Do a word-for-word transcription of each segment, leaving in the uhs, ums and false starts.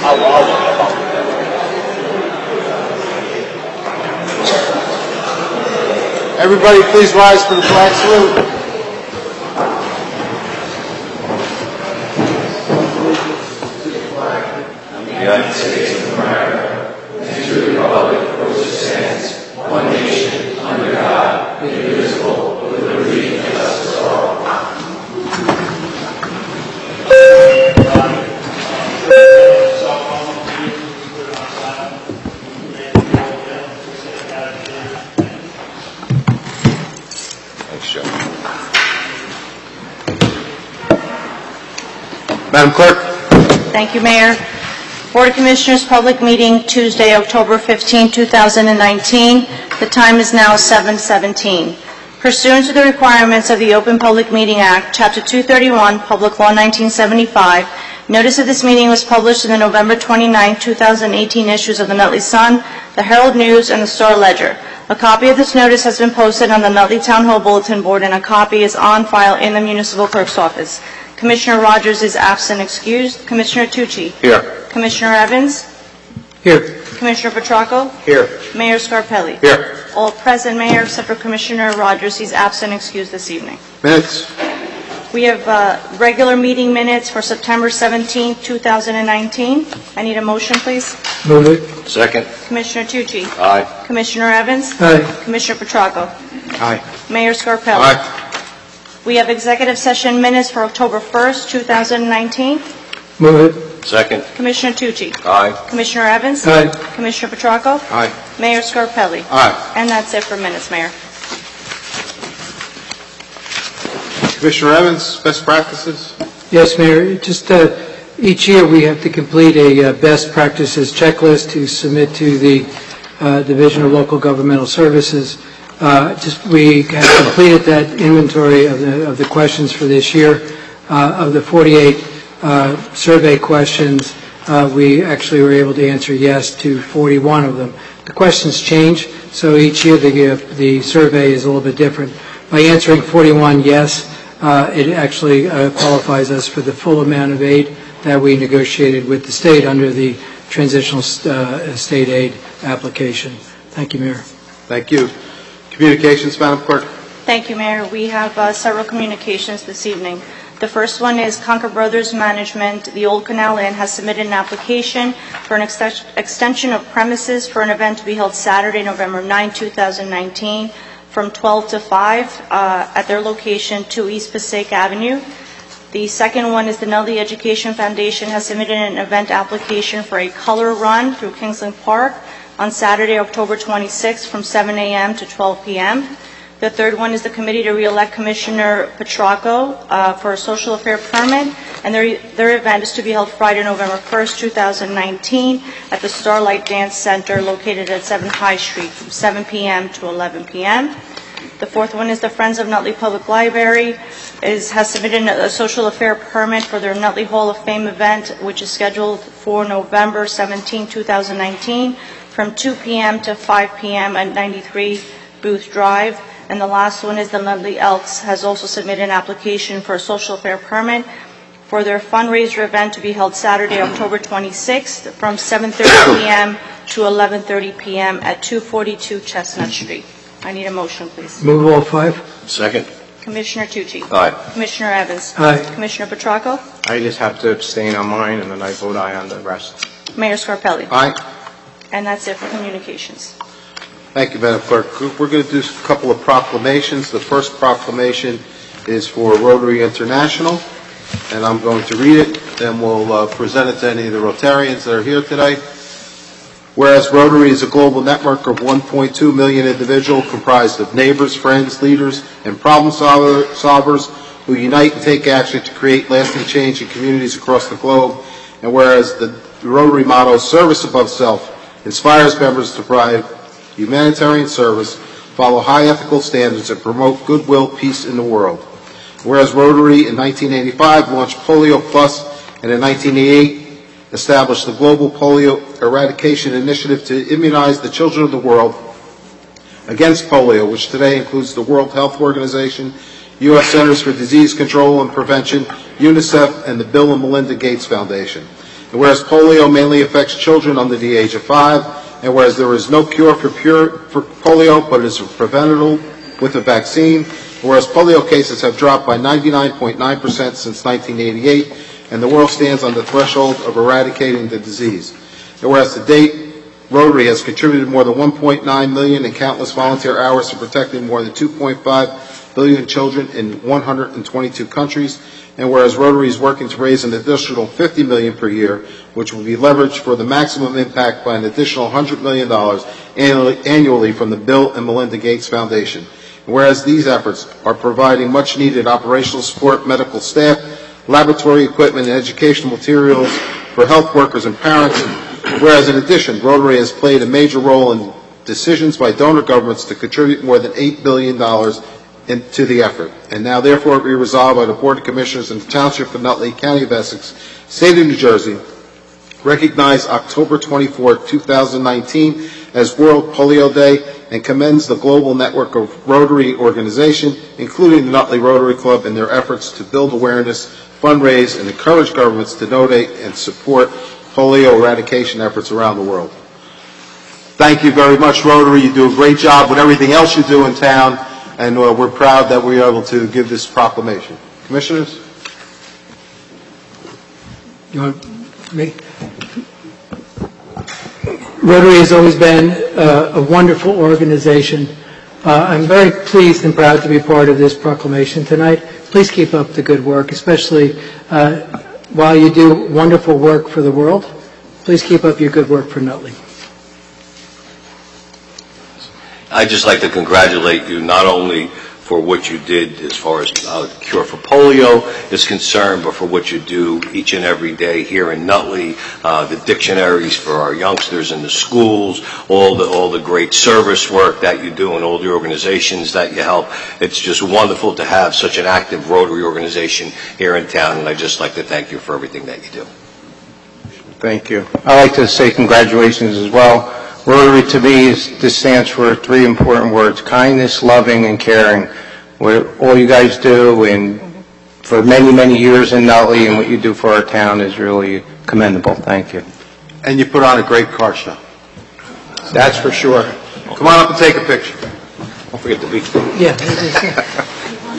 I'll, I'll, Everybody please rise for the flag salute. The United States of America, and to the republic for which it stands, one nation, under God, indivisible, with liberty and justice for all. Thanks, Joe. Madam Clerk. Thank you, Mayor. Board of Commissioners public meeting Tuesday, October fifteenth, two thousand nineteen. The time is now seven seventeen. Pursuant to the requirements of the Open Public Meeting Act, Chapter two thirty-one, Public Law nineteen seventy-five, notice of this meeting was published in the November twenty-ninth, two thousand eighteen issues of the Nutley Sun, the Herald News, and the Star Ledger. A copy of this notice has been posted on the Nutley Town Hall Bulletin Board, and a copy is on file in the Municipal Clerk's office. Commissioner Rogers is absent excused. Commissioner Tucci? Here. Commissioner Evans? Here. Commissioner Petracco? Here. Mayor Scarpelli? Here. All present, Mayor, except for Commissioner Rogers. He's absent excused this evening. Minutes. We have uh, regular meeting minutes for September seventeenth, two thousand nineteen. I need a motion, please. Move it. Second. Commissioner Tucci? Aye. Commissioner Evans? Aye. Commissioner Petracco? Aye. Mayor Scarpelli? Aye. We have executive session minutes for October first, two thousand nineteen. Move it. Second. Commissioner Tucci? Aye. Commissioner Evans? Aye. Commissioner Petracco? Aye. Mayor Scarpelli? Aye. And that's it for minutes, Mayor. Commissioner Evans, best practices. Yes, Mayor. Just uh, each year we have to complete a uh, best practices checklist to submit to the uh, Division of Local Governmental Services. Uh, just we have completed that inventory of the of the questions for this year. Uh, of the forty-eight uh, survey questions, uh, we actually were able to answer yes to forty-one of them. The questions change, so each year the uh, the survey is a little bit different. By answering forty-one yes, uh, it actually uh, qualifies us for the full amount of aid that we negotiated with the state under the transitional uh, state aid application. Thank you, Mayor. Thank you. Communications, Madam Clerk. Thank you, Mayor. We have uh, several communications this evening. The first one is Concord Brothers Management, the Old Canal Inn, has submitted an application for an ex extension of premises for an event to be held Saturday, November ninth, two thousand nineteen, from twelve to five uh, at their location, two East Passaic Avenue. The second one is the Nutley Education Foundation has submitted an event application for a color run through Kingsland Park on Saturday, October twenty-sixth, from seven a m to twelve p m The third one is the Committee to Re-elect Commissioner Petracco uh, for a social affair permit, and their, their event is to be held Friday, November first, two thousand nineteen, at the Starlight Dance Center located at seven High Street from seven p m to eleven p m The fourth one is the Friends of Nutley Public Library is, has submitted a social affair permit for their Nutley Hall of Fame event, which is scheduled for November seventeenth, two thousand nineteen, from two p m to five p m at ninety-three Booth Drive. And the last one is the Nutley Elks has also submitted an application for a social affair permit for their fundraiser event to be held Saturday, October twenty-sixth, from seven thirty p m to eleven thirty p m at two forty-two Chestnut Street. I need a motion, please. Move all five. Second. Commissioner Tucci? Aye. Commissioner Evans? Aye. Commissioner Petracco? I just have to abstain on mine, and then I vote aye on the rest. Mayor Scarpelli? Aye. And that's it for communications. Thank you, Madam Clerk. We're going to do a couple of proclamations. The first proclamation is for Rotary International, and I'm going to read it, then we'll uh, present it to any of the Rotarians that are here today. Whereas Rotary is a global network of one point two million individuals comprised of neighbors, friends, leaders, and problem solver, solvers who unite and take action to create lasting change in communities across the globe. And whereas the Rotary motto, service above self, inspires members to provide humanitarian service, follow high ethical standards, and promote goodwill, peace in the world. Whereas Rotary in nineteen eighty-five launched Polio Plus, and in nineteen eighty-eight established the Global Polio Eradication Initiative to immunize the children of the world against polio, which today includes the World Health Organization, U S Centers for Disease Control and Prevention, UNICEF, and the Bill and Melinda Gates Foundation. And whereas polio mainly affects children under the age of five, and whereas there is no cure for, pure, for polio, but it is preventable with a vaccine, whereas polio cases have dropped by ninety-nine point nine percent since nineteen eighty-eight, and the world stands on the threshold of eradicating the disease. And whereas to date, Rotary has contributed more than one point nine million in countless volunteer hours to protecting more than two point five billion children in one hundred twenty-two countries, and whereas Rotary is working to raise an additional fifty million dollars per year, which will be leveraged for the maximum impact by an additional one hundred million dollars annually from the Bill and Melinda Gates Foundation. And whereas these efforts are providing much needed operational support, medical staff, laboratory equipment, and educational materials for health workers and parents, whereas in addition, Rotary has played a major role in decisions by donor governments to contribute more than eight billion dollars into the effort. And now therefore be resolved by the Board of Commissioners in the Township of Nutley, County of Essex, State of New Jersey, recognize October twenty-fourth, two thousand nineteen as World Polio Day, and commends the global network of Rotary organization, including the Nutley Rotary Club, in their efforts to build awareness, fundraise, and encourage governments to donate and support polio eradication efforts around the world. Thank you very much, Rotary. You do a great job with everything else you do in town, and uh, we're proud that we are able to give this proclamation. Commissioners? You want me? Rotary has always been uh, a wonderful organization. Uh, I'm very pleased and proud to be part of this proclamation tonight. Please keep up the good work, especially uh, while you do wonderful work for the world. Please keep up your good work for Nutley. I'd just like to congratulate you not only for what you did as far as uh, cure for polio is concerned, but for what you do each and every day here in Nutley, uh, the dictionaries for our youngsters in the schools, all the all the great service work that you do and all the organizations that you help. It's just wonderful to have such an active Rotary organization here in town, and I'd just like to thank you for everything that you do. Thank you. I'd like to say congratulations as well. Rotary to me is, this stands for three important words: kindness, loving, and caring. What all you guys do and for many, many years in Nutley and what you do for our town is really commendable. Thank you. And you put on a great car show. That's for sure. Come on up and take a picture. Don't forget the beach. Yeah. it is.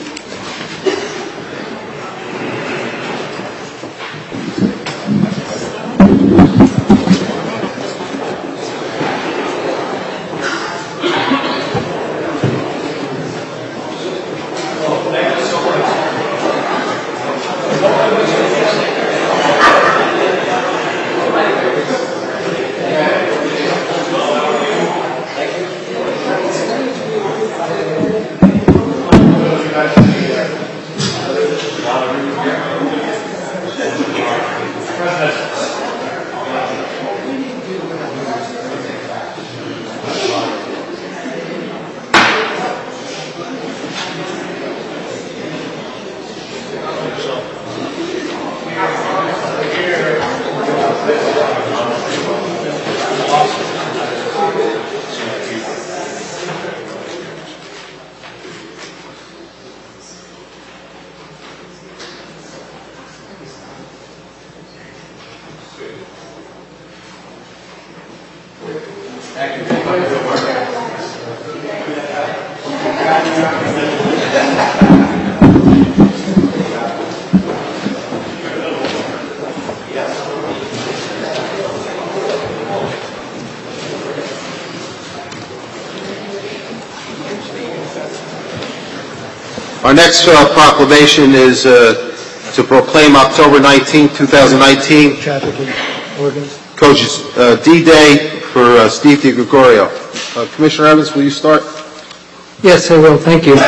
Our next uh, proclamation is uh, to proclaim October nineteenth, two thousand nineteen, Trafficking organs. Coach's uh, D-Day for uh, Steve DiGregorio. Uh, Commissioner Evans, will you start? Yes, I will. Thank you.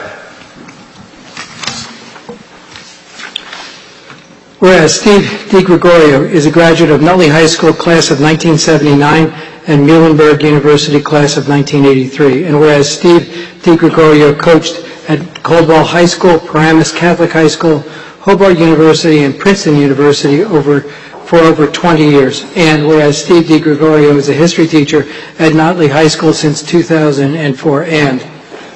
Whereas Steve DiGregorio is a graduate of Nutley High School class of nineteen seventy-nine and Muhlenberg University class of nineteen eighty-three, and whereas Steve DiGregorio coached at Caldwell High School, Paramus Catholic High School, Hobart University, and Princeton University over for over twenty years, and whereas Steve DiGregorio is a history teacher at Nutley High School since two thousand four, and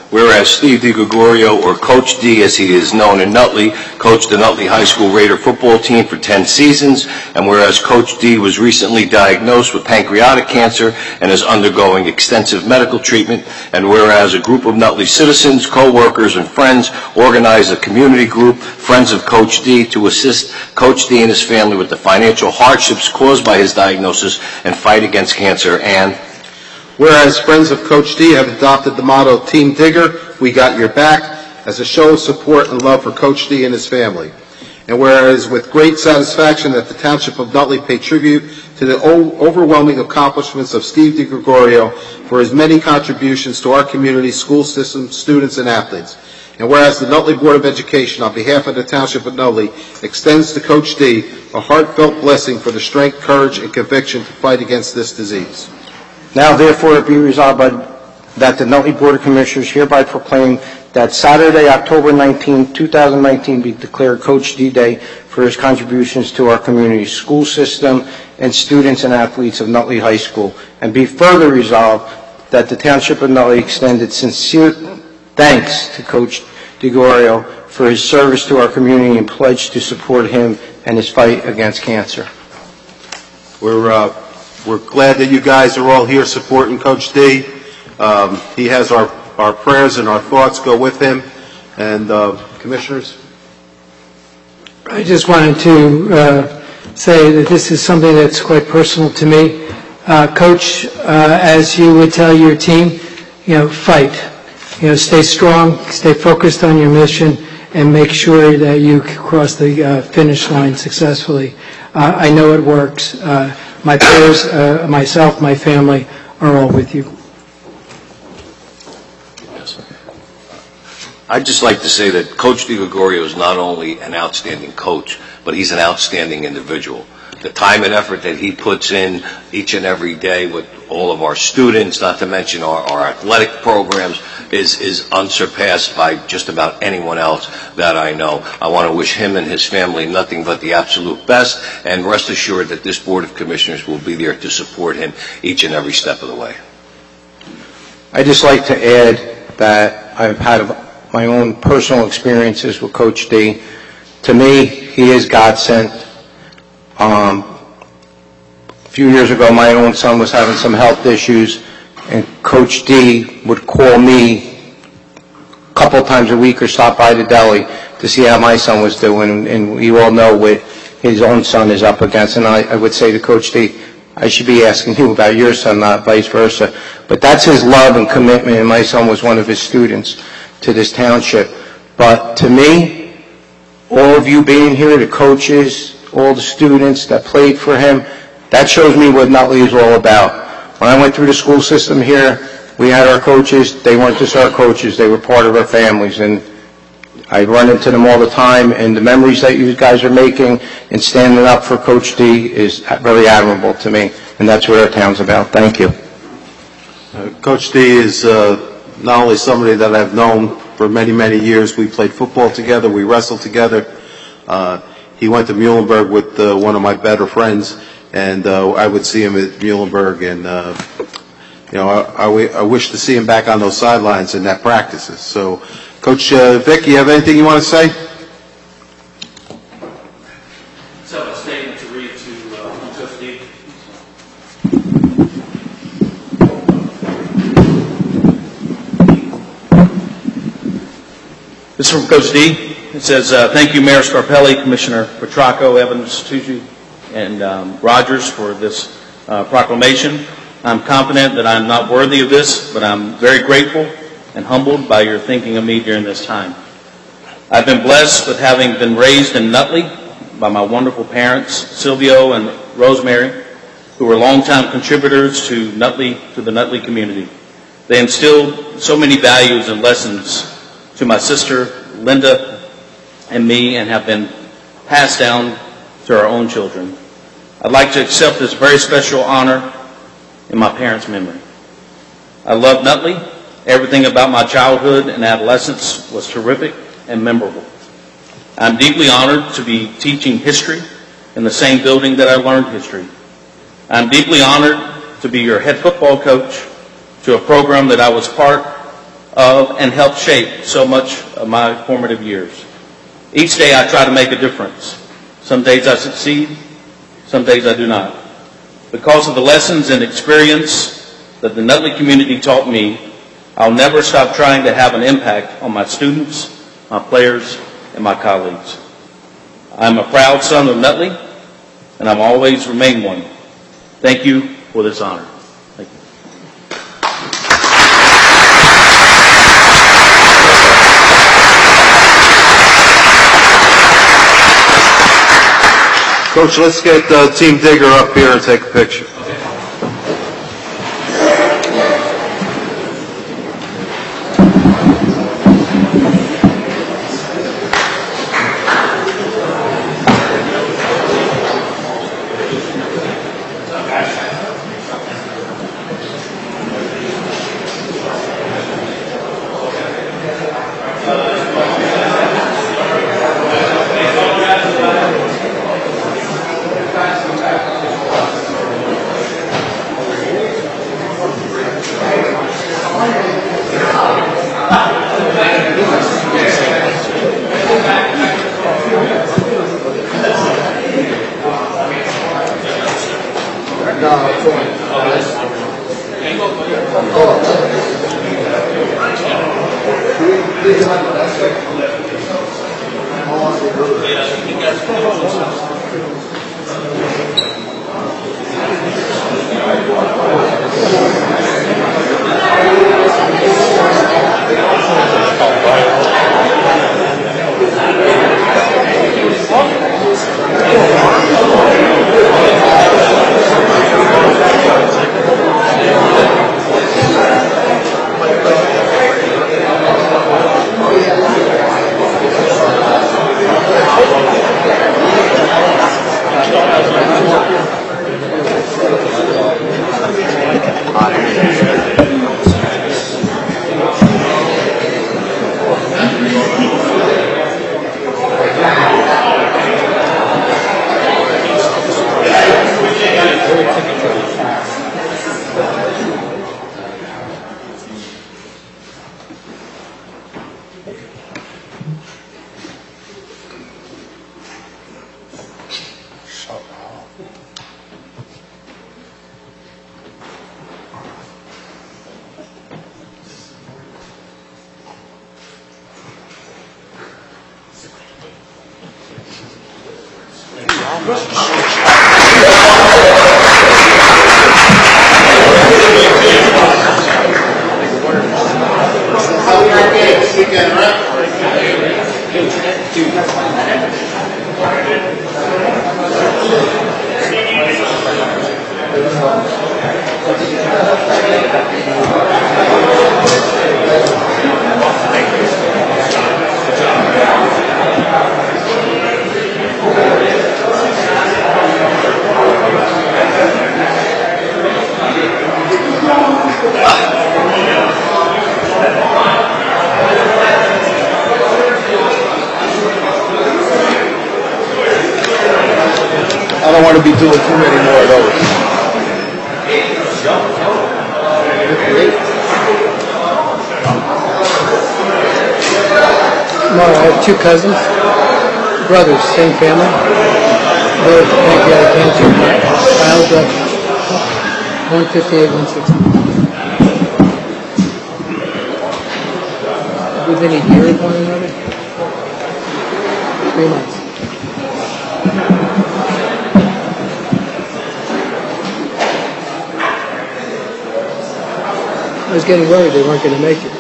Whereas Steve DiGregorio, or Coach D as he is known in Nutley, coached the Nutley High School Raider football team for ten seasons, and whereas Coach D was recently diagnosed with pancreatic cancer and is undergoing extensive medical treatment, and whereas a group of Nutley citizens, co-workers, and friends organized a community group, Friends of Coach D, to assist Coach D and his family with the financial hardships caused by his diagnosis and fight against cancer, and whereas Friends of Coach D have adopted the motto, Team Digger, we got your back, as a show of support and love for Coach D and his family. And whereas with great satisfaction that the Township of Nutley pay tribute to the overwhelming accomplishments of Steve DiGregorio for his many contributions to our community, school system, students, and athletes. And whereas the Nutley Board of Education, on behalf of the Township of Nutley, extends to Coach D a heartfelt blessing for the strength, courage, and conviction to fight against this disease. Now, therefore, it be resolved by, that the Nutley Board of Commissioners hereby proclaim that Saturday, October nineteenth, two thousand nineteen, be declared Coach D Day for his contributions to our community, school system, and students and athletes of Nutley High School. And be further resolved that the Township of Nutley extended sincere thanks to Coach DiGregorio for his service to our community and pledge to support him and his fight against cancer. We're uh, We're glad that you guys are all here supporting Coach D. Um, he has our, our prayers and our thoughts go with him. And uh, Commissioners? I just wanted to uh, say that this is something that's quite personal to me. Uh, Coach, uh, as you would tell your team, you know, fight. You know, stay strong, stay focused on your mission, and make sure that you cross the uh, finish line successfully. Uh, I know it works. Uh, My prayers, uh, myself, my family, are all with you. Yes. I'd just like to say that Coach DiGregorio is not only an outstanding coach, but he's an outstanding individual. The time and effort that he puts in each and every day with all of our students, not to mention our, our athletic programs, is, is unsurpassed by just about anyone else that I know. I want to wish him and his family nothing but the absolute best, and rest assured that this Board of Commissioners will be there to support him each and every step of the way. I'd just like to add that I've had my own personal experiences with Coach D. To me, he is God sent. Um, a few years ago, my own son was having some health issues, and Coach D would call me a couple times a week or stop by the deli to see how my son was doing, and we all know what his own son is up against. And I, I would say to Coach D, I should be asking you about your son, not vice versa. But that's his love and commitment, and my son was one of his students to this township. But to me, all of you being here, the coaches, all the students that played for him, that shows me what Nutley is all about. When I went through the school system here, we had our coaches. They weren't just our coaches. They were part of our families. And I run into them all the time, and the memories that you guys are making and standing up for Coach D is very admirable to me, and that's what our town's about. Thank you. Uh, Coach D is uh, not only somebody that I've known for many, many years. We played football together. We wrestled together. Uh, he went to Muhlenberg with uh, one of my better friends, and uh, I would see him at Muhlenberg, and uh, you know, I, I, I wish to see him back on those sidelines and that practices. So, Coach uh, Vic, you have anything you want to say? So a statement to read to uh, Coach D. This is from Coach D. It says, uh, thank you, Mayor Scarpelli, Commissioner Petracco, Evans, Tucci, and um, Rogers for this uh, proclamation. I'm confident that I'm not worthy of this, but I'm very grateful and humbled by your thinking of me during this time. I've been blessed with having been raised in Nutley by my wonderful parents, Silvio and Rosemary, who were longtime contributors to Nutley, to the Nutley community. They instilled so many values and lessons to my sister, Linda, and me, and have been passed down to our own children. I'd like to accept this very special honor in my parents' memory. I love Nutley. Everything about my childhood and adolescence was terrific and memorable. I'm deeply honored to be teaching history in the same building that I learned history. I'm deeply honored to be your head football coach to a program that I was part of and helped shape so much of my formative years. Each day I try to make a difference. Some days I succeed, some days I do not. Because of the lessons and experience that the Nutley community taught me, I'll never stop trying to have an impact on my students, my players, and my colleagues. I'm a proud son of Nutley, and I'll always remain one. Thank you for this honor. Thank you. Coach, let's get uh, Team Digger up here and take a picture. I don't want to be doing too many more of those. Tomorrow I have two cousins, brothers, same family. Both pancreatic cancer, filed up one fifty-eight, one sixty. Within a year of one another? Three months. I was getting worried they weren't going to make it.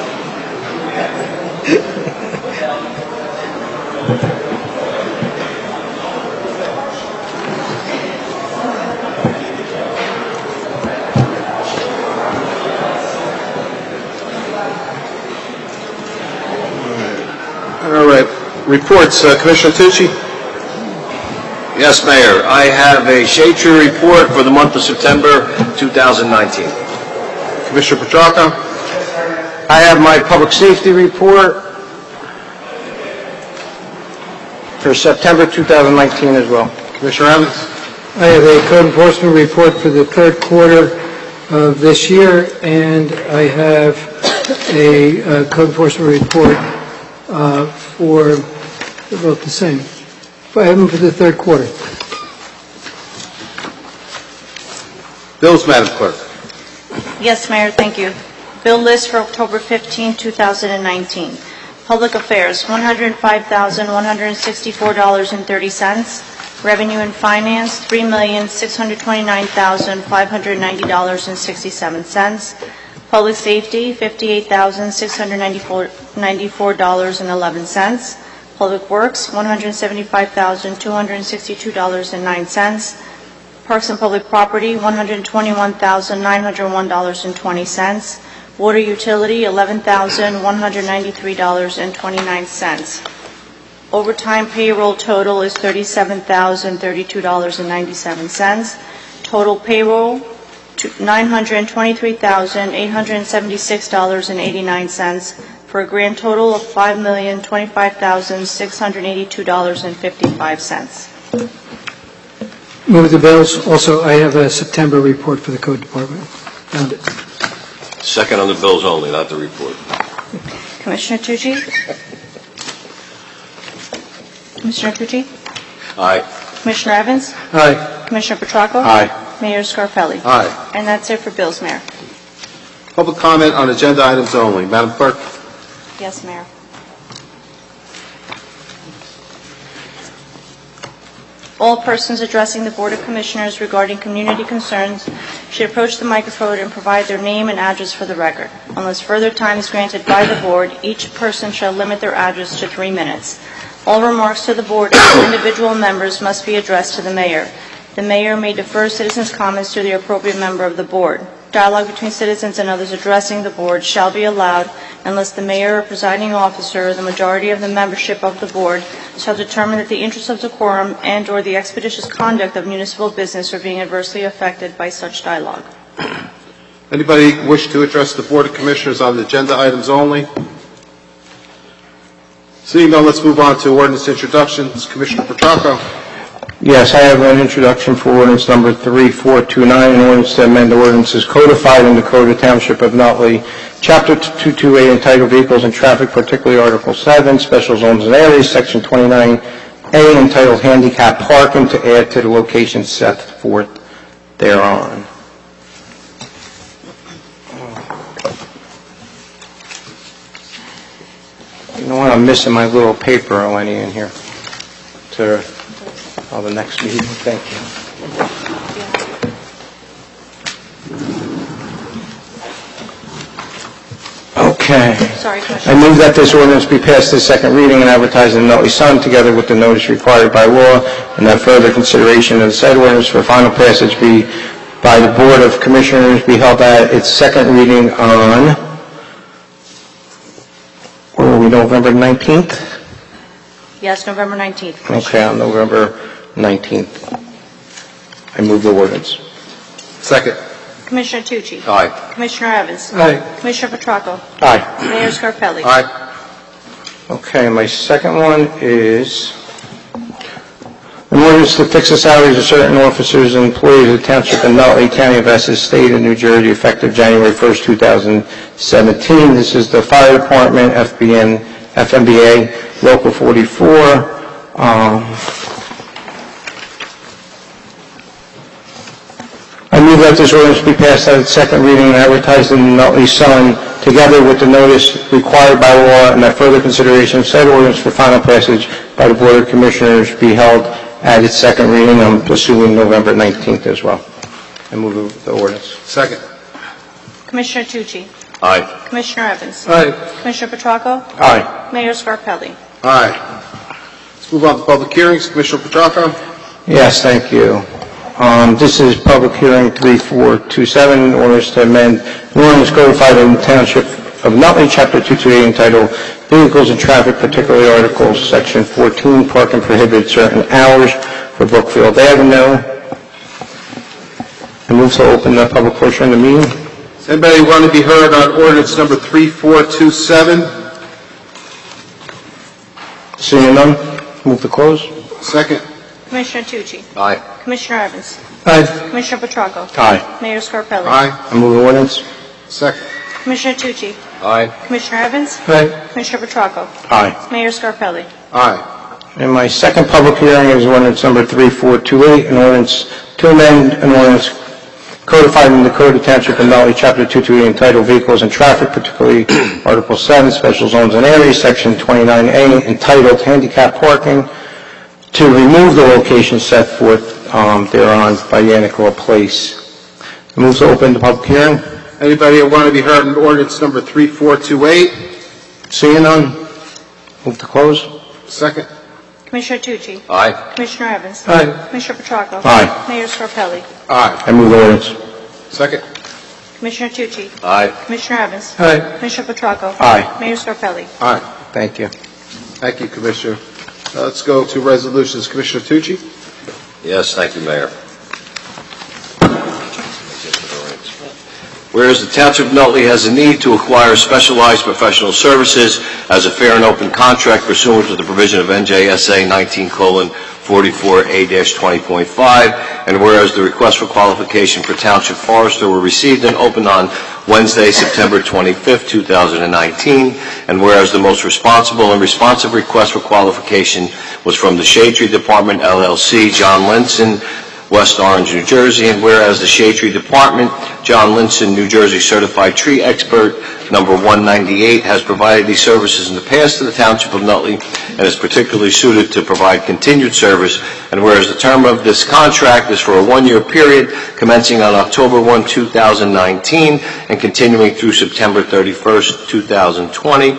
All right. Reports, uh, Commissioner Tucci? Yes, Mayor. I have a shade tree report for the month of September two thousand nineteen. Commissioner Petracco? I have my public safety report for September two thousand nineteen as well. Commissioner Evans? I have a code enforcement report for the third quarter of this year, and I have a uh, code enforcement report uh, for, they're both the same. I have them for the third quarter. Bills, Madam Clerk. Yes, Mayor, thank you. Bill list for October fifteenth, two thousand nineteen. Public Affairs, one hundred five thousand one hundred sixty-four dollars and thirty cents. Revenue and Finance, three million six hundred twenty-nine thousand five hundred ninety dollars and sixty-seven cents. Public Safety, fifty-eight thousand six hundred ninety-four dollars and eleven cents. Public Works, one hundred seventy-five thousand two hundred sixty-two dollars and nine cents. Parks and Public Property, one hundred twenty-one thousand nine hundred one dollars and twenty cents. Water Utility, eleven thousand one hundred ninety-three dollars and twenty-nine cents. Overtime payroll total is thirty-seven thousand thirty-two dollars and ninety-seven cents. Total payroll, nine hundred twenty-three thousand eight hundred seventy-six dollars and eighty-nine cents, for a grand total of five million twenty-five thousand six hundred eighty-two dollars and fifty-five cents. Move the bills. Also, I have a September report for the Code Department. Found it. Second on the bills only, not the report. Commissioner Tucci? Commissioner Tucci? Aye. Commissioner Evans? Aye. Commissioner Petracco? Aye. Mayor Scarpelli? Aye. And that's it for bills, Mayor. Public comment on agenda items only. Madam Clerk. Yes, Mayor. All persons addressing the Board of Commissioners regarding community concerns should approach the microphone and provide their name and address for the record. Unless further time is granted by the Board, each person shall limit their address to three minutes. All remarks to the Board and individual members must be addressed to the Mayor. The Mayor may defer citizens' comments to the appropriate member of the Board. Dialogue between citizens and others addressing the Board shall be allowed unless the Mayor or presiding officer or the majority of the membership of the Board shall determine that the interests of decorum and/or the expeditious conduct of municipal business are being adversely affected by such dialogue. Anybody wish to address the Board of Commissioners on agenda items only? Seeing none, let's move on to ordinance introductions. Commissioner Petracco. Yes, I have an introduction for ordinance number three four two nine, an ordinance to amend ordinances codified in the Code of Township of Nutley, Chapter two twenty-eight, entitled Vehicles and Traffic, particularly Article seven, Special Zones and Areas, Section twenty-nine A, entitled Handicap Parking, to add to the locations set forth thereon. You know what, I'm missing my little paper, Eleni, in here to oh, the next meeting. Thank you. Okay. Sorry, I Commissioner. move that this ordinance be passed its second reading and advertised in the Nutley Sun, together with the notice required by law, and that further consideration of the said ordinance for final passage be by the Board of Commissioners be held at its second reading on, where are we, November nineteenth? Yes, November nineteenth. Okay, on November nineteenth. I move the ordinance. Second. Commissioner Tucci? Aye. Commissioner Evans? Aye. Commissioner Petracco? Aye. Mayor Scarpelli? Aye. Okay, my second one is an ordinance to fix the salaries of certain officers and employees of the Township of Nutley, County of Essex, State of New Jersey, effective January first, two thousand seventeen. This is the Fire Department, F B N, F M B A, Local forty-four. Um, I move that this ordinance be passed at its second reading and advertised in the Nutley Sun, together with the notice required by law, and that further consideration of said ordinance for final passage by the Board of Commissioners be held at its second reading, I'm assuming November nineteenth as well. I move the ordinance. Second. Commissioner Tucci? Aye. Commissioner Evans? Aye. Commissioner Petracco? Aye. Mayor Scarpelli? Aye. Let's move on to public hearings. Commissioner Petracco. Yes, thank you. Um, this is public hearing three four two seven, orders to amend an ordinance codified in the Township of Nutley, Chapter two twenty-eight, entitled Vehicles and Traffic, particularly Articles, Section fourteen, Parking Prohibited Certain Hours for Brookfield Avenue. I move to open the public portion of the meeting. Does anybody want to be heard on ordinance number three four two seven? Seeing none, move to close. Second. Commissioner Tucci? Aye. Commissioner Evans? Aye. Commissioner Petracco? Aye. Mayor Scarpelli? Aye. I move the ordinance. Second. Commissioner Tucci? Aye. Commissioner Evans? Aye. Commissioner Petracco? Aye. Mayor Scarpelli? Aye. And my second public hearing is ordinance number three four two eight, an ordinance to amend an ordinance codified in the Code of Township of Nutley, Chapter two twenty-eight, entitled Vehicles and Traffic, particularly Article seven, Special Zones and Areas, Section twenty-nine A, entitled Handicap Parking, to remove the location set forth um, thereon by Yannickel Place. Move to open the public hearing. Anybody who want to be heard on ordinance number three four two eight? Seeing none, move to close. Second. Commissioner Tucci? Aye. Commissioner Evans? Aye. Commissioner Petracco? Aye. Mayor Scarpelli? Aye. I move the ordinance. Second. Commissioner Tucci? Aye. Commissioner Evans? Aye. Commissioner Petracco? Aye. Mayor Scarpelli? Aye. Thank you. Thank you, Commissioner. Uh, Let's go to resolutions. Commissioner Tucci? Yes, thank you, Mayor. Whereas the Township of Nutley has a need to acquire specialized professional services as a fair and open contract pursuant to the provision of N J S A nineteen forty-four A twenty point five, and whereas the request for qualification for Township Forester were received and opened on Wednesday, September twenty-fifth, two thousand nineteen, and whereas the most responsible and responsive request for qualification was from the Shade Tree Department, L L C, John Linson, West Orange, New Jersey, and whereas the Shade Tree Department, John Linson, New Jersey Certified Tree Expert, number one ninety-eight, has provided these services in the past to the Township of Nutley and is particularly suited to provide continued service, and whereas the term of this contract is for a one-year period commencing on October first, two thousand nineteen and continuing through September thirty-first, two thousand twenty,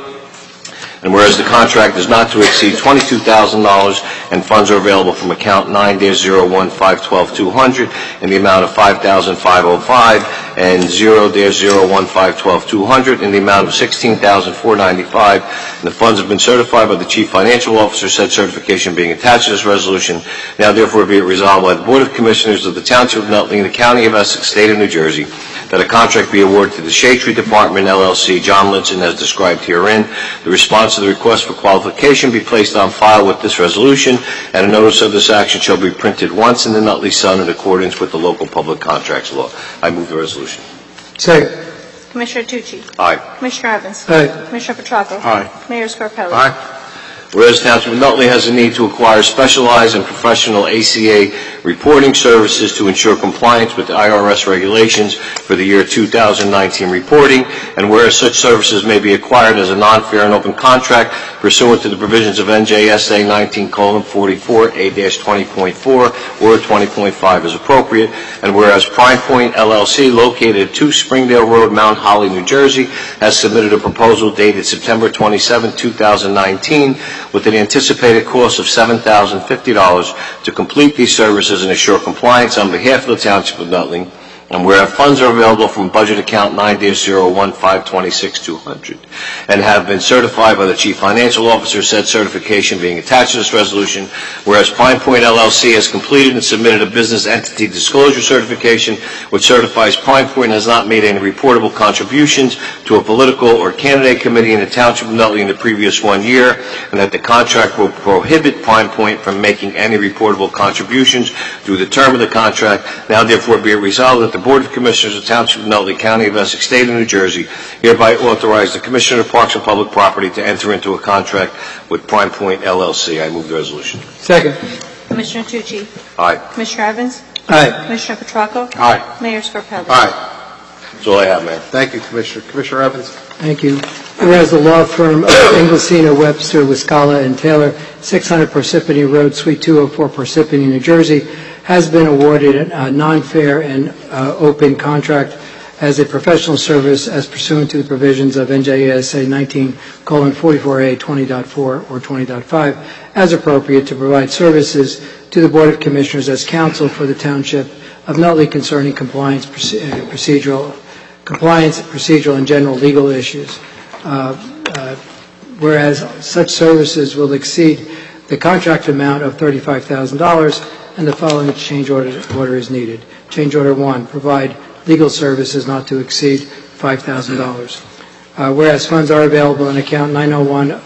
and whereas the contract is not to exceed twenty-two thousand dollars and funds are available from account nine dash zero one five one two two hundred in the amount of five thousand five hundred five and zero dash zero one five one two two hundred in the amount of sixteen thousand four hundred ninety-five, and the funds have been certified by the Chief Financial Officer, said certification being attached to this resolution. Now therefore be it resolved by the Board of Commissioners of the Township of Nutley and the County of Essex, State of New Jersey, that a contract be awarded to the Shade Tree Department, L L C, John Linson, as described herein. The response to the request for qualification be placed on file with this resolution, and a notice of this action shall be printed once in the Nutley Sun in accordance with the local public contracts law. I move the resolution. Second. Commissioner Tucci? Aye. Commissioner Evans? Aye. Commissioner Petracco? Aye. Mayor Scarpelli? Aye. Whereas Township of Nutley has a need to acquire specialized and professional A C A reporting services to ensure compliance with the I R S regulations for the year two thousand nineteen reporting, and whereas such services may be acquired as a non-fair and open contract pursuant to the provisions of N J S A nineteen forty-four A twenty point four or twenty point five as appropriate, and whereas Prime Point L L C, located at two Springdale Road, Mount Holly, New Jersey, has submitted a proposal dated September twenty-seventh, two thousand nineteen, with an anticipated cost of seven thousand fifty dollars to complete these services and assure compliance on behalf of the Township of Nutley, and where funds are available from budget account nine dash zero one five two six two hundred and have been certified by the Chief Financial Officer, said certification being attached to this resolution, whereas Pine Point L L C has completed and submitted a business entity disclosure certification which certifies Pine Point has not made any reportable contributions to a political or candidate committee in the Township of Nutley in the previous one year, and that the contract will prohibit Pine Point from making any reportable contributions through the term of the contract. Now therefore be it resolved that the Board of Commissioners of Township of Nutley, County of Essex, State of New Jersey, hereby authorize the Commissioner of Parks and Public Property to enter into a contract with Prime Point L L C. I move the resolution. Second. Commissioner Tucci? Aye. Commissioner Evans? Aye. Commissioner Petracco? Aye. Mayor Scarpelli? Aye. That's all I have, Mayor. Thank you, Commissioner. Commissioner Evans? Thank you. Whereas the law firm of Inglesino, Webster, Wiscalla, and Taylor, six hundred Parsippany Road, Suite two oh four, Parsippany, New Jersey, has been awarded a non-fair and uh, open contract as a professional service as pursuant to the provisions of N J S A nineteen forty-four A twenty point four or twenty point five as appropriate to provide services to the Board of Commissioners as counsel for the Township of Nutley concerning compliance, procedural, compliance, procedural, and general legal issues. Uh, uh, whereas such services will exceed the contract amount of thirty-five thousand dollars, and the following change order, order is needed. Change order one, provide legal services not to exceed five thousand dollars. Uh, whereas funds are available in account nine oh one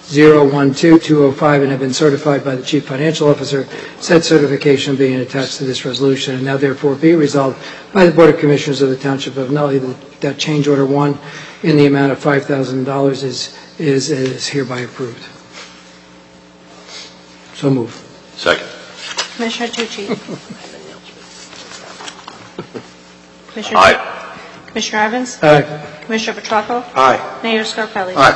zero one two two oh five and have been certified by the Chief Financial Officer, said certification being attached to this resolution. And now therefore be resolved by the Board of Commissioners of the Township of Nutley that, that change order one in the amount of five thousand dollars is, is, is hereby approved. So move. Second. Commissioner Tucci? Commissioner Aye. Commissioner Evans? Aye. Commissioner Petracco? Aye. Mayor Scarpelli? Aye.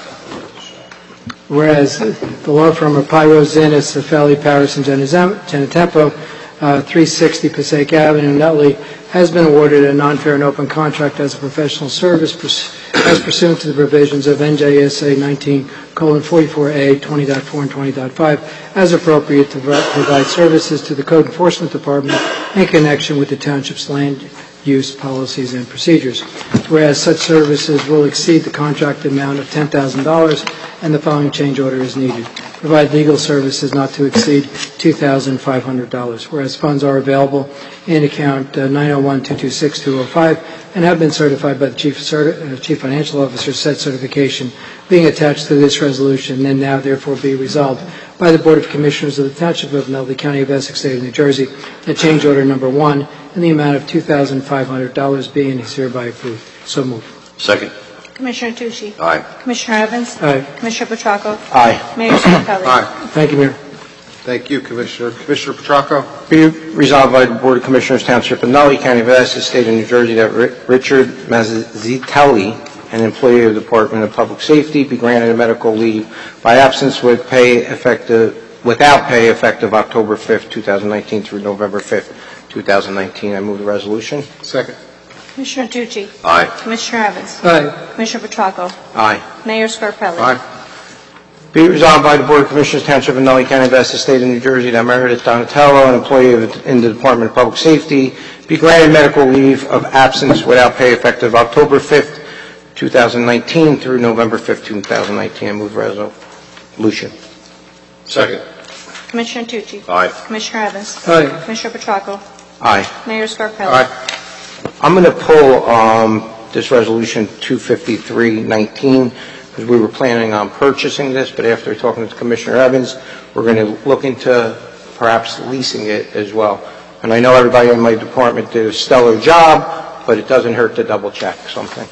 Whereas the law firm of Pyro, Zinnis, Cefeli, Paris, and Genetempo, uh, three sixty Passaic Avenue, Nutley, has been awarded a non-fair and open contract as a professional service pers- as pursuant to the provisions of N J S A nineteen colon forty-four A, twenty point four and twenty point five, as appropriate to pro- provide services to the Code Enforcement Department in connection with the township's land use policies and procedures. Whereas such services will exceed the contract amount of ten thousand dollars and the following change order is needed. Provide legal services not to exceed two thousand five hundred dollars. Whereas funds are available in account uh, nine oh one, two two six, two oh five and have been certified by the Chief, Certi- uh, Chief Financial Officer, said certification being attached to this resolution, and now therefore be resolved by the Board of Commissioners of the Township of Nutley, County of Essex, State of New Jersey, that change order number one in the amount of two thousand five hundred dollars being and is hereby approved. So move. Second. Commissioner Tucci? Aye. Commissioner Evans? Aye. Commissioner Petracco? Aye. Mayor Scarpelli? Aye. Thank you, Mayor. Thank you, Commissioner. Commissioner Petracco? Be resolved by the Board of Commissioners, Township of Nutley, County of Essex, State of New Jersey, that Ri- Richard Mazzitelli, an employee of the Department of Public Safety, be granted a medical leave by absence with pay effective, without pay effective October fifth, twenty nineteen through November fifth, twenty nineteen. I move the resolution. Second. Commissioner Tucci? Aye. Commissioner Evans? Aye. Commissioner Petracco? Aye. Mayor Scarpelli? Aye. Be resolved by the Board of Commissioners, Township of Nutley, County of Essex, State of New Jersey, that Meredith Donatello, an employee of, in the Department of Public Safety, be granted medical leave of absence without pay effective October fifth, twenty nineteen through November fifth, twenty nineteen. I move the resolution. Second. Commissioner Tucci? Aye. Commissioner Evans? Aye. Commissioner Petracco? Aye. Mayor Scarpelli? Aye. I'm going to pull um, this resolution two fifty-three nineteen because we were planning on purchasing this, but after talking to Commissioner Evans, we're going to look into perhaps leasing it as well. And I know everybody in my department did a stellar job, but it doesn't hurt to double check something.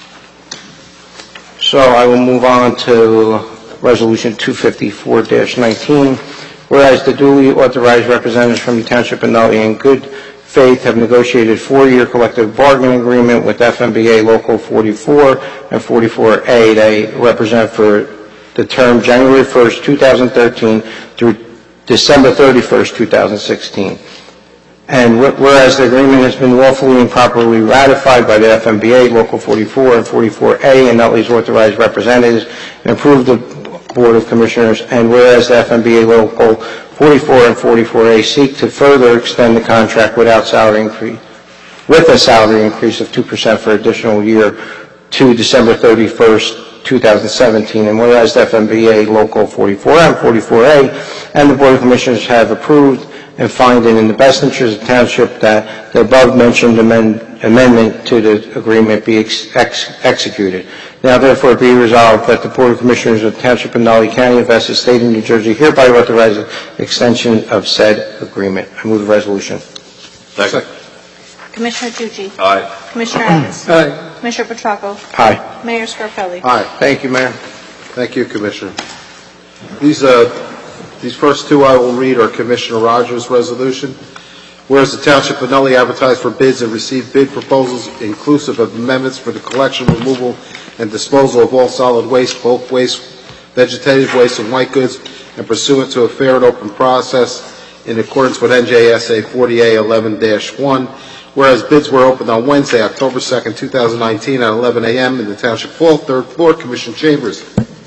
So I will move on to Resolution two fifty-four nineteen. Whereas the duly authorized representatives from the Township of Nutley in good faith have negotiated four-year collective bargaining agreement with F M B A Local forty-four and forty-four A. They represent for the term January first, two thousand thirteen through December thirty-first, two thousand sixteen. And whereas the agreement has been lawfully and properly ratified by the F M B A Local forty-four and forty-four A and Nutley's authorized representatives and approved the Board of Commissioners, and whereas the F M B A Local forty-four and forty-four A seek to further extend the contract without salary increase, with a salary increase of two percent for additional year to December thirty-first, two thousand seventeen, and whereas the F M B A Local forty-four and forty-four A and the Board of Commissioners have approved and find it in the best interest of the Township that the above-mentioned amend, amendment to the agreement be ex, ex, executed. Now, therefore, be resolved that the Board of Commissioners of the Township of Nutley, County of Essex, State of New Jersey, hereby authorize the extension of said agreement. I move the resolution. Second. Commissioner Tucci? Aye. Commissioner Evans? Aye. Commissioner Petracco? Aye. Mayor Scarpelli? Aye. Thank you, Mayor. Thank you, Commissioner. These, uh, these first two I will read are Commissioner Rogers' resolution. Whereas the Township of Nutley advertised for bids and received bid proposals inclusive of amendments for the collection, removal, and disposal of all solid waste, bulk waste, vegetative waste, and white goods, and pursuant to a fair and open process in accordance with N J S A forty A eleven dash one. Whereas bids were opened on Wednesday, October second, two thousand nineteen at eleven a m in the Township Hall, third floor, Commission Chambers.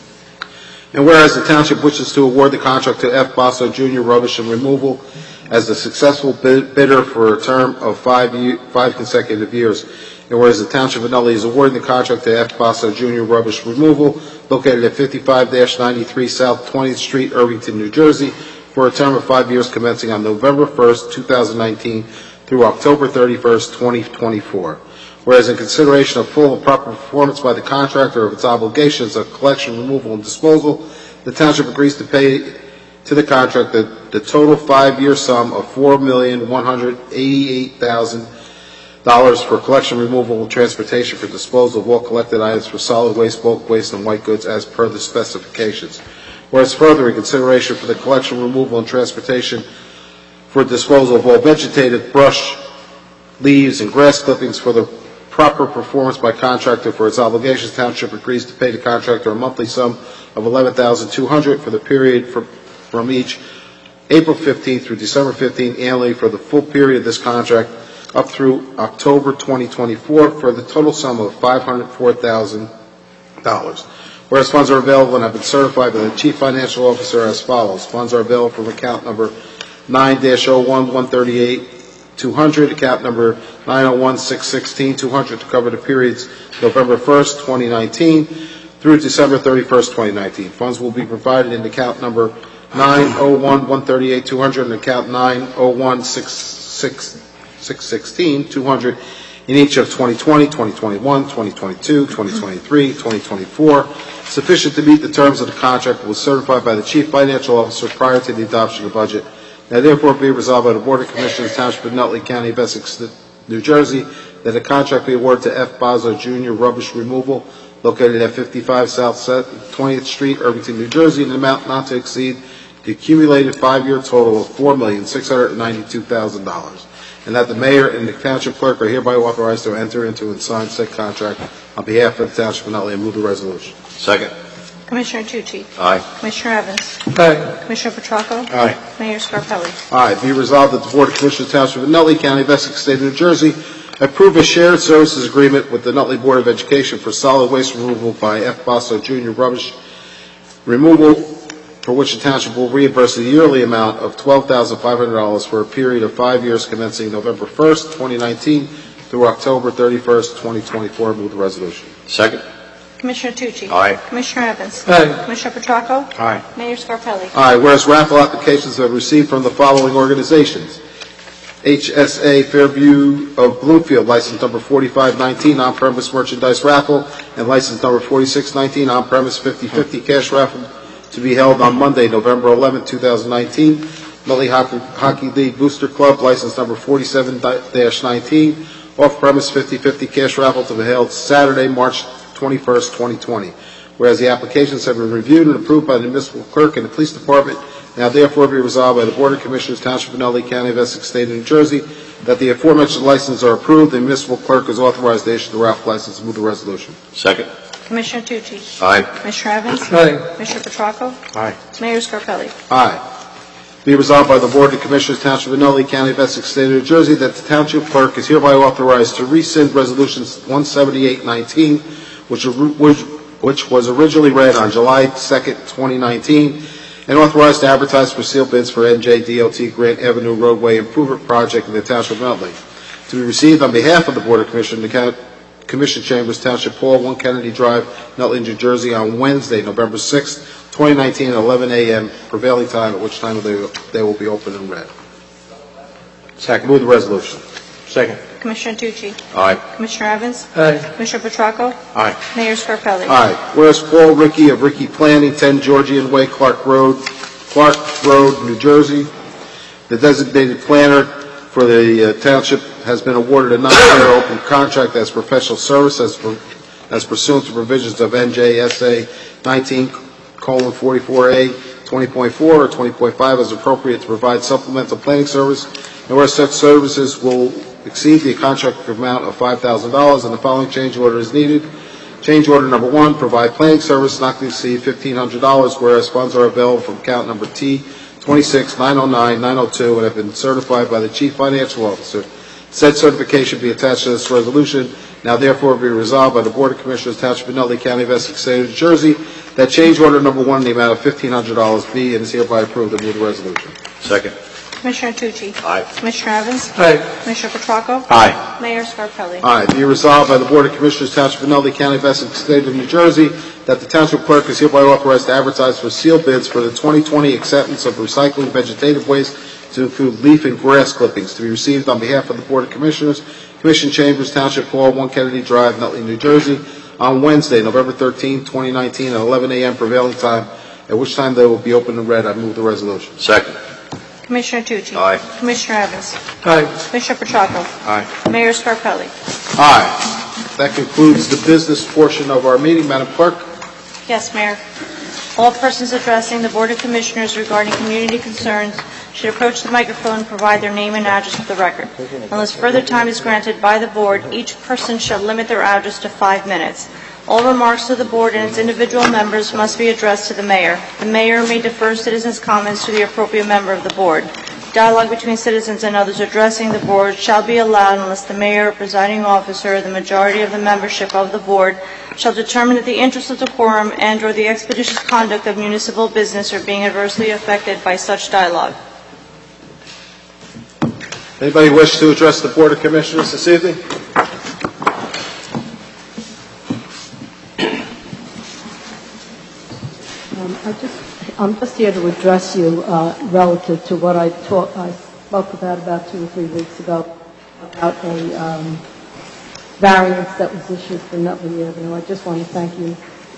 And whereas the Township wishes to award the contract to F. Basso Junior Rubbish and Removal as the successful bid, bidder for a term of five, five consecutive years. And whereas the Township of Nutley is awarding the contract to F. Basso Junior Rubbish Removal, located at fifty-five ninety-three South twentieth Street, Irvington, New Jersey, for a term of five years commencing on November first, two thousand nineteen through October thirty-first, twenty twenty-four. Whereas in consideration of full and proper performance by the contractor of its obligations of collection, removal, and disposal, the township agrees to pay to the contractor the total five-year sum of four million one hundred eighty-eight thousand dollars for collection, removal, and transportation for disposal of all collected items for solid waste, bulk waste, and white goods as per the specifications. Whereas further, in consideration for the collection, removal, and transportation for disposal of all vegetative brush, leaves, and grass clippings for the proper performance by contractor for its obligations, township agrees to pay the contractor a monthly sum of eleven thousand two hundred dollars for the period for, from each April fifteenth through December fifteenth annually for the full period of this contract up through October twenty twenty-four for the total sum of five hundred four thousand dollars. Whereas funds are available and have been certified by the Chief Financial Officer as follows. Funds are available from account number nine dash oh one one thirty-eight two hundred, account number nine oh one six one six two hundred to cover the periods November first, twenty nineteen through December thirty-first, twenty nineteen. Funds will be provided in account number nine oh one one thirty-eight two hundred and account nine oh one six six one six two hundred in each of twenty twenty, twenty twenty-one, twenty twenty-two, twenty twenty-three, twenty twenty-four, sufficient to meet the terms of the contract, was certified by the Chief Financial Officer prior to the adoption of the budget. Now therefore be resolved by the Board of Commissioners, Township of Nutley County of Essex, New Jersey, that a contract be awarded to F. Bozzo Junior Rubbish Removal, located at fifty-five South twentieth Street, Irvington, New Jersey, in an amount not to exceed the accumulated five-year total of four million six hundred ninety-two thousand dollars. And that the mayor and the township clerk are hereby authorized to enter into and sign said contract on behalf of the Township of Nutley. I move the resolution. Second. Commissioner Tucci? Aye. Commissioner Evans? Aye. Commissioner Petracco? Aye. Mayor Scarpelli? Aye. Be resolved that the Board of Commissioners, Township of Nutley County of Essex, State of New Jersey, approve a shared services agreement with the Nutley Board of Education for solid waste removal by F. Basso Junior Rubbish Removal, for which the township will reimburse the yearly amount of twelve thousand five hundred dollars for a period of five years commencing November first, twenty nineteen through October thirty-first, twenty twenty-four. Move the resolution. Second. Commissioner Tucci? Aye. Commissioner Evans? Aye. Commissioner Petracco? Aye. Mayor Scarpelli? Aye. Whereas raffle applications have received from the following organizations: H S A Fairview of Bloomfield, license number forty-five nineteen, on-premise merchandise raffle, and license number forty-six nineteen, on-premise fifty fifty cash raffle, to be held on Monday, November eleventh, two thousand nineteen. Nutley Hockey, Hockey League Booster Club, license number forty-seven nineteen, off-premise fifty fifty cash raffle, to be held Saturday, March twenty-first, twenty twenty. Whereas the applications have been reviewed and approved by the municipal clerk and the police department, now therefore be resolved by the Board of Commissioners, Township of Nutley County of Essex, State of New Jersey, that the aforementioned licenses are approved. The municipal clerk is authorized to issue the raffle license. Move the resolution. Second. Commissioner Tucci? Aye. Commissioner Evans? Aye. Commissioner Petracco? Aye. Mayor Scarpelli? Aye. Be resolved by the Board of Commissioners, Township of Nutley County of Essex, State of New Jersey, that the Township Clerk is hereby authorized to rescind Resolution one seventy-eight nineteen, which, which, which was originally read on July second, twenty nineteen, and authorized to advertise for sealed bids for N J D O T Grant Avenue Roadway Improvement Project in the Township of Nutley. To be received on behalf of the Board of Commissioners, the Commission Chambers, Township Hall, one Kennedy Drive, Nutley, New Jersey, on Wednesday, November sixth, twenty nineteen, at eleven a.m. prevailing time, at which time they, they will be open and read. Second. Move the resolution. Second. Commissioner Tucci? Aye. Commissioner Evans? Aye. Commissioner Petracco? Aye. Mayor Scarpelli? Aye. Whereas Paul Ricky of Ricky Planning, ten Georgian Way, Clark Road, Clark Road, New Jersey, the designated planner for the uh, township, has been awarded a nine-year open contract as professional service as, per, as pursuant to provisions of N J S A nineteen colon forty-four A twenty point four or twenty point five as appropriate to provide supplemental planning service, and where such services will exceed the contract amount of five thousand dollars, and the following change order is needed. Change order number one, provide planning service not to exceed fifteen hundred dollars, whereas funds are available from account number T twenty-six nine oh nine nine oh two and have been certified by the Chief Financial Officer. Said certification be attached to this resolution. Now therefore be resolved by the Board of Commissioners, Township of Nutley County of Essex, State of New Jersey, that change order number one in the amount of fifteen hundred dollars be and is hereby approved. I move the resolution. Second. Commissioner Tucci? Aye. Commissioner Evans? Aye. Commissioner Petracco? Aye. Mayor Scarpelli? Aye. Be resolved by the Board of Commissioners, Township of Nutley County of Essex, State of New Jersey, that the Township Clerk is hereby authorized to advertise for sealed bids for the twenty twenty acceptance of recycling vegetative waste to include leaf and grass clippings, to be received on behalf of the Board of Commissioners, Commission Chambers, Township Hall, one Kennedy Drive, Nutley, New Jersey, on Wednesday, November thirteenth, twenty nineteen, at eleven a.m. prevailing time, at which time they will be open and read. I move the resolution. Second. Commissioner Tucci? Aye. Commissioner Evans? Aye. Commissioner Petracco? Aye. Mayor Scarpelli? Aye. That concludes the business portion of our meeting. Madam Clerk? Yes, Mayor. All persons addressing the Board of Commissioners regarding community concerns should approach the microphone and provide their name and address for the record. Unless further time is granted by the Board, each person shall limit their address to five minutes. All remarks to the Board and its individual members must be addressed to the Mayor. The Mayor may defer citizens' comments to the appropriate member of the Board. Dialogue between citizens and others addressing the Board shall be allowed unless the Mayor or presiding officer or the majority of the membership of the Board shall determine that the interests of decorum and/or the expeditious conduct of municipal business are being adversely affected by such dialogue. Anybody wish to address the Board of Commissioners this evening? Um, I just, I'm just here to address you uh, relative to what I talk, I spoke about about two or three weeks ago about a um, variance that was issued for Nutley Avenue. I just want to thank you.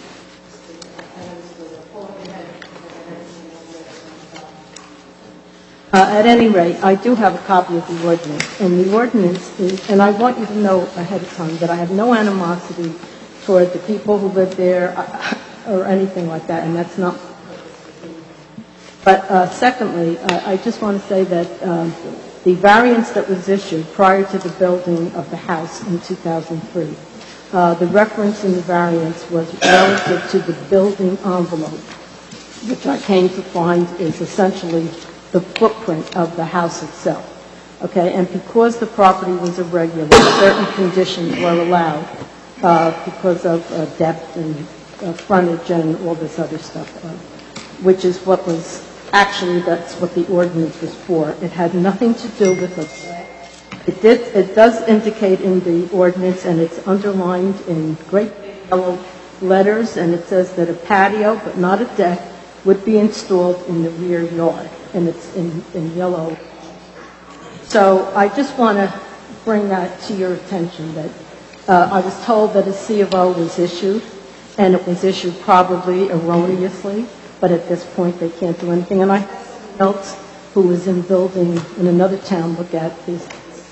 Uh, at any rate, I do have a copy of the ordinance, and the ordinance is, and I want you to know ahead of time that I have no animosity toward the people who live there uh, or anything like that, and that's not. But uh, secondly, uh, I just want to say that um, the variance that was issued prior to the building of the house in two thousand three, uh, the reference in the variance was relative to the building envelope, which I came to find is essentially the footprint of the house itself. Okay, and because the property was irregular, certain conditions were allowed uh, because of uh, depth and uh, frontage and all this other stuff, uh, which is what was actually, that's what the ordinance was for. It had nothing to do with a, it did, it does indicate in the ordinance, and it's underlined in great yellow letters, and it says that a patio, but not a deck, would be installed in the rear yard, and it's in, in yellow. So I just want to bring that to your attention, that uh, I was told that a C of O was issued, and it was issued probably erroneously, but at this point they can't do anything. And I had someone else who was in building in another town look at this.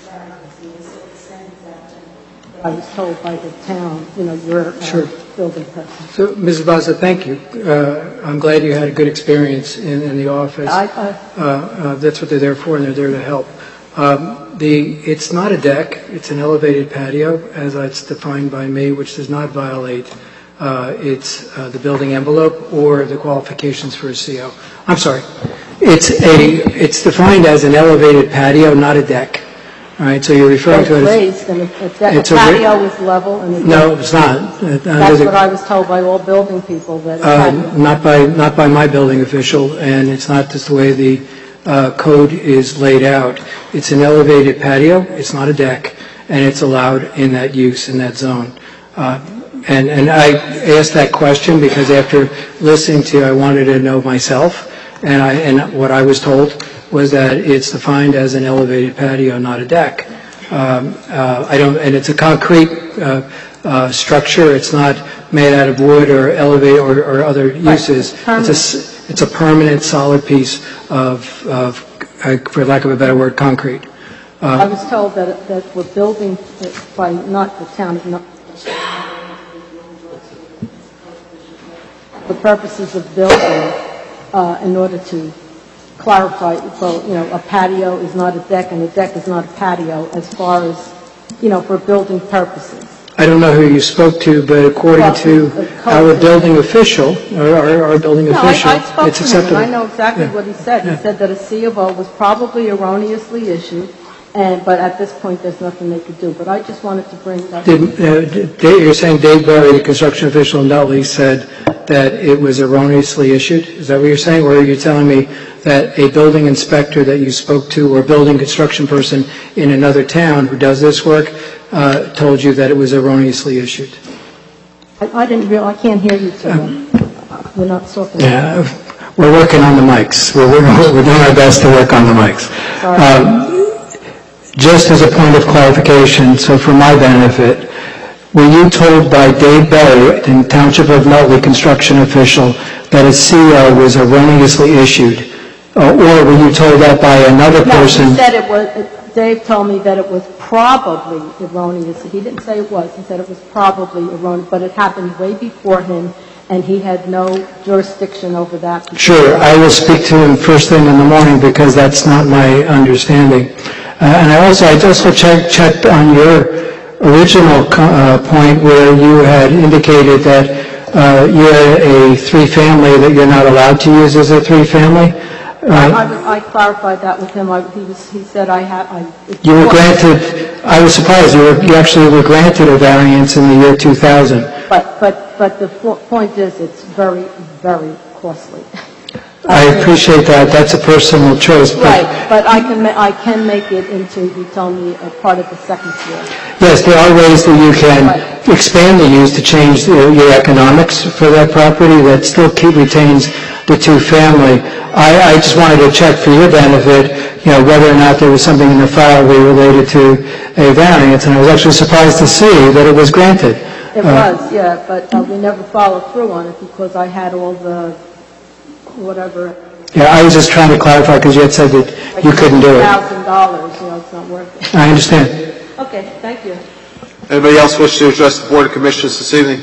I was told by the town, you know, you're a Sure. building person. So, Missus Baza, thank you. Uh, I'm glad you had a good experience in, in the office. I, I, Uh, uh, that's what they're there for, and they're there to help. Um, the, it's not a deck, it's an elevated patio, as it's defined by me, which does not violate uh, it's uh, the building envelope or the qualifications for a C O. I'm sorry. It's a, it's defined as an elevated patio, not a deck. All right, so you're referring it's to it as... raised, and a, a, de- a It's a ra- patio is level, and a No, deck- it's not. Uh, under That's the- what I was told by all building people, that a Uh, patio. Not by, not by my building official, and it's not just the way the uh, code is laid out. It's an elevated patio, it's not a deck, and it's allowed in that use, in that zone. Uh, And, and I asked that question because after listening to, I wanted to know myself, and I, and what I was told was that it's defined as an elevated patio, not a deck. Um, uh, I don't, and it's a concrete uh, uh, structure. It's not made out of wood or elevated or, or other uses. Right. It's a, s- it's a permanent, solid piece of, of, uh, for lack of a better word, concrete. I was told that, that we're building it by not the town of, not the purposes of building, uh, in order to clarify, so, you know, a patio is not a deck and a deck is not a patio as far as, you know, for building purposes. I don't know who you spoke to, but according Well, to the code our says- building official, or our, our building No, I, official, I spoke it's to him, and acceptable. I know exactly Yeah. what he said. He said that a C of O was probably erroneously issued, and, but at this point, there's nothing they could do. But I just wanted to bring that. Did, uh, did- Dave- you're saying Dave Berry, the construction official in Nutley, said that it was erroneously issued? Is that what you're saying? Or are you telling me that a building inspector that you spoke to or building construction person in another town who does this work uh, told you that it was erroneously issued? I, I didn't real, I can't hear you too well. We're not talking. Yeah, we're working on the mics. We're, we're, we're doing our best to work on the mics. Sorry. Um, just as a point of clarification, so for my benefit, were you told by Dave Berry, the Township of Nutley construction official, that a C O was erroneously issued? Uh, Or were you told that by another No, person? he said it was, Dave told me that it was probably erroneous. He didn't say it was, he said it was probably erroneous, but it happened way before him, and he had no jurisdiction over that. Sure, I will speak to him first thing in the morning because that's not my understanding. Uh, And I also, I also checked, checked on your original co- uh, point where you had indicated that uh, you're a three-family that you're not allowed to use as a three-family. I, Uh, I I clarified that with him. I, he was, he said I had, I... You were granted, I was surprised, you were, you actually were granted a variance in the year two thousand. But, but, but the fo- point is, it's very, very costly. I appreciate that, that's a personal choice. but- Right, but I can, ma- I can make it into, he told me, a part of the second floor. Yes, there are ways that you can expand the use to change the- your economics for that property that still keep, retains the two-family. I, I just wanted to check for your benefit, you know, whether or not there was something in the file related to a variance, and I was actually surprised to see that it was granted. It Uh, was, yeah, but uh, we never followed through on it because I had all the, whatever. Yeah, I was just trying to clarify because you had said that you couldn't do it. Thousand dollars, you know, it's not worth it. I understand. Okay, thank you. Anybody else wish to address the Board of Commissioners this evening?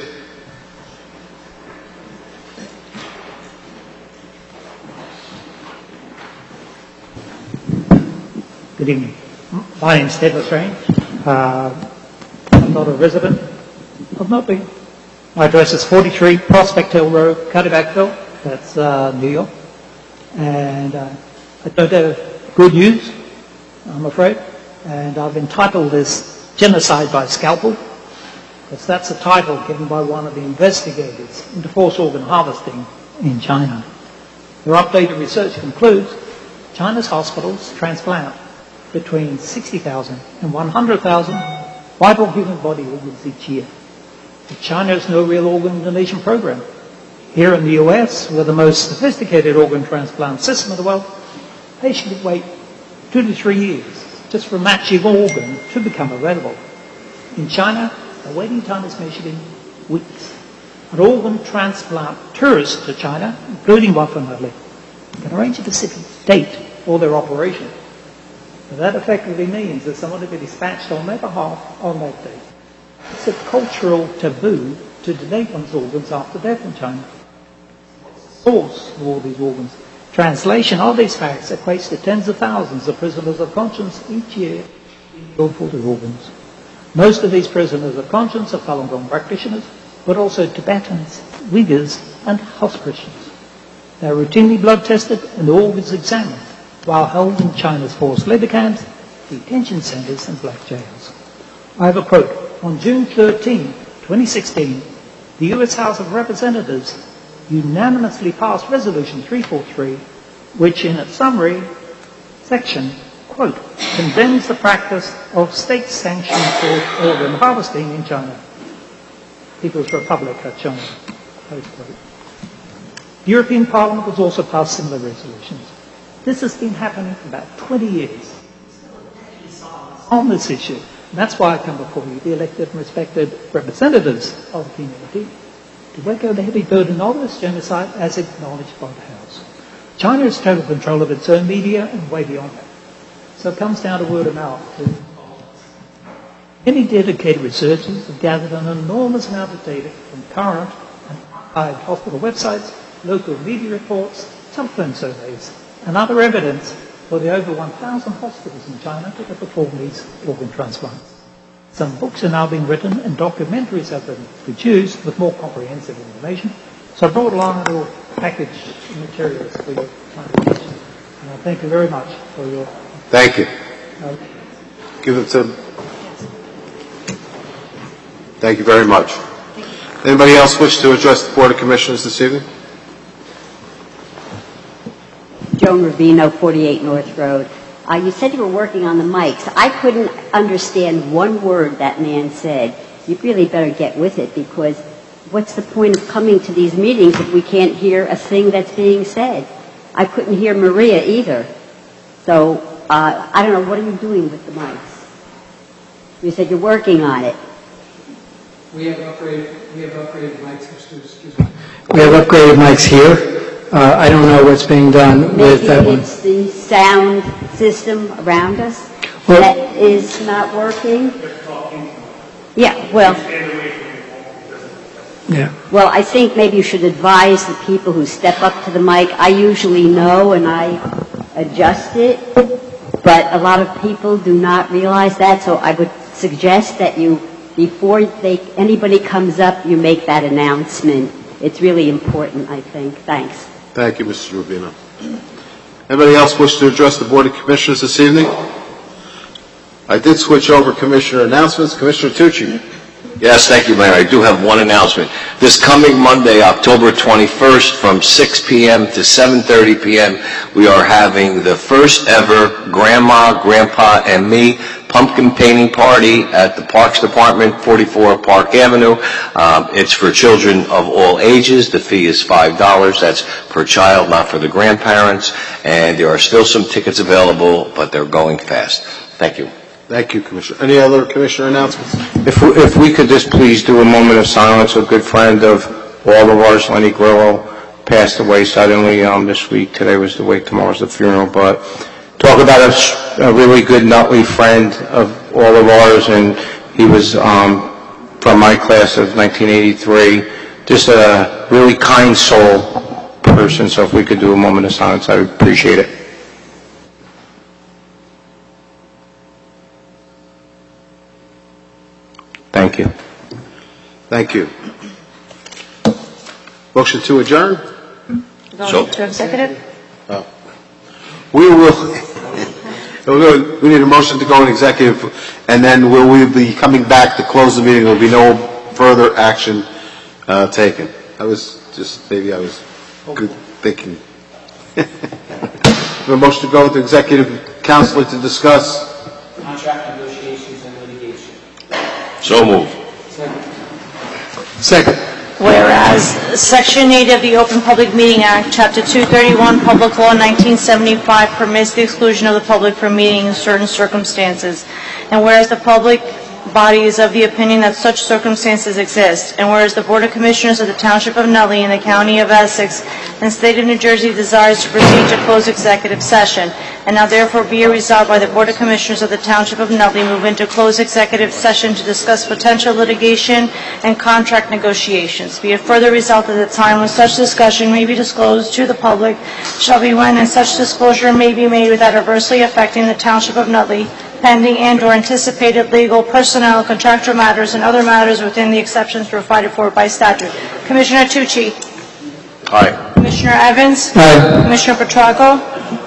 Good evening. My name is Ted Lestrange. Uh, I'm not a resident of Nutley. My address is forty-three Prospect Hill Road, Cuddebackville. That's uh, New York. And uh, I don't have good news, I'm afraid. And I've entitled this Genocide by Scalpel, because that's a title given by one of the investigators into forced organ harvesting in China. Their updated research concludes China's hospitals transplant between sixty thousand and one hundred thousand vital human body organs each year. But China has no real organ donation program. Here in the U S, with the most sophisticated organ transplant system in the world, patients wait two to three years just for a matching organ to become available. In China, the waiting time is measured in weeks. An organ transplant tourist to China, including one from Nutley, can arrange a specific date for their operation. But that effectively means that someone will be dispatched on their behalf on that date. It's a cultural taboo to donate one's organs after death in China. Source of all these organs. Translation of these facts equates to tens of thousands of prisoners of conscience each year being killed for their organs. Most of these prisoners of conscience are Falun Gong practitioners, but also Tibetans, Uyghurs, and house Christians. They are routinely blood tested and their organs examined while held in China's forced labor camps, detention centers, and black jails. I have a quote. On June thirteenth, twenty sixteen, the U S House of Representatives unanimously passed Resolution three forty-three, which in its summary section, quote, condemns the practice of state-sanctioned forced organ harvesting in China, People's Republic of China, close quote. The European Parliament has also passed similar resolutions. This has been happening for about twenty years on this issue. And that's why I come before you, the elected and respected representatives of the community, to echo the heavy burden of this genocide as acknowledged by the House. China has total control of its own media and way beyond that. So it comes down to word of mouth. Many dedicated researchers have gathered an enormous amount of data from current and archived hospital websites, local media reports, telephone surveys, and other evidence for the over one thousand hospitals in China that have performed these organ transplants. Some books are now being written and documentaries have been produced with more comprehensive information. So I brought along a little package of materials for your attention. And I thank you very much for your... Thank you. Uh, Give it to... Thank you very much. Anybody else wish to address the Board of Commissioners this evening? Joan Ravino, forty-eight North Road. Uh, you said you were working on the mics. I couldn't understand one word that man said. You really better get with it, because what's the point of coming to these meetings if we can't hear a thing that's being said? I couldn't hear Maria either. So, uh, I don't know, what are you doing with the mics? You said you're working on it. We have upgraded, we have upgraded mics, excuse me. We have upgraded mics here. Uh, I don't know what's being done with that Maybe one. it's the sound system around us Well- that is not working. Yeah, well, Yeah. well, I think maybe you should advise the people who step up to the mic. I usually know and I adjust it, but a lot of people do not realize that, so I would suggest that you, before they, anybody comes up, you make that announcement. It's really important, I think. Thanks. Thank you, Missus Rubino. Anybody else wish to address the Board of Commissioners this evening? I did switch over Commissioner announcements. Commissioner Tucci. Yes, thank you, Mayor. I do have one announcement. This coming Monday, October twenty-first, from six p.m. to seven thirty p.m., we are having the first ever Grandma, Grandpa, and Me pumpkin painting party at the Parks Department, forty-four Park Avenue. Um, it's for children of all ages. The fee is five dollars. That's per child, not for the grandparents. And there are still some tickets available, but they're going fast. Thank you. Thank you, Commissioner. Any other Commissioner announcements? If we, if we could just please do a moment of silence. A good friend of all of ours, Lenny Grillo, passed away suddenly um, this week. Today was the wake, tomorrow's the funeral. But talk about a, s- a really good Nutley friend of all of ours, and he was um, from my class of nineteen eighty-three. Just a really kind soul person. So if we could do a moment of silence, I would appreciate it. Thank you. Thank you. Motion to adjourn? Going to executive? We will, we need a motion to go in executive, and then we'll we'll be coming back to close the meeting. There will be no further action uh, taken. I was just, maybe I was good thinking. A motion to go into executive council to discuss. Contract negotiations and litigation. So moved. Second. Whereas Section eight of the Open Public Meeting Act, Chapter two thirty-one, Public Law nineteen seventy-five permits the exclusion of the public from meeting in certain circumstances. And whereas the public body is of the opinion that such circumstances exist, and whereas the Board of Commissioners of the Township of Nutley and the County of Essex and State of New Jersey desires to proceed to close executive session, and now therefore be it resolved by the Board of Commissioners of the Township of Nutley move into closed executive session to discuss potential litigation and contract negotiations. Be it further resolved that the time when such discussion may be disclosed to the public shall be when and such disclosure may be made without adversely affecting the Township of Nutley, pending and/or anticipated legal, personnel, contractual matters, and other matters within the exceptions provided for by statute. Commissioner Tucci? Aye. Commissioner Evans? Aye. Commissioner Petracco?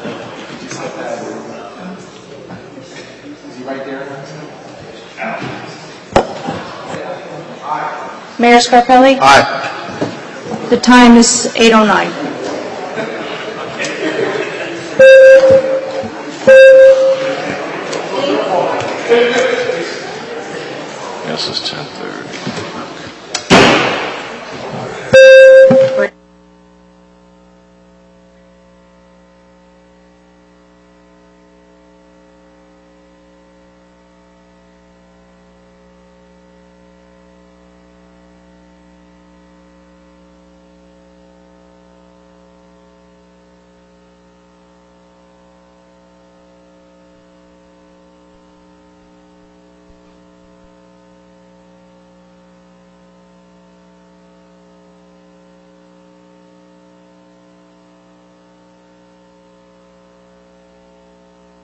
Mayor Scarpelli? Aye. The time is eight oh nine. Yes, it's ten thirty.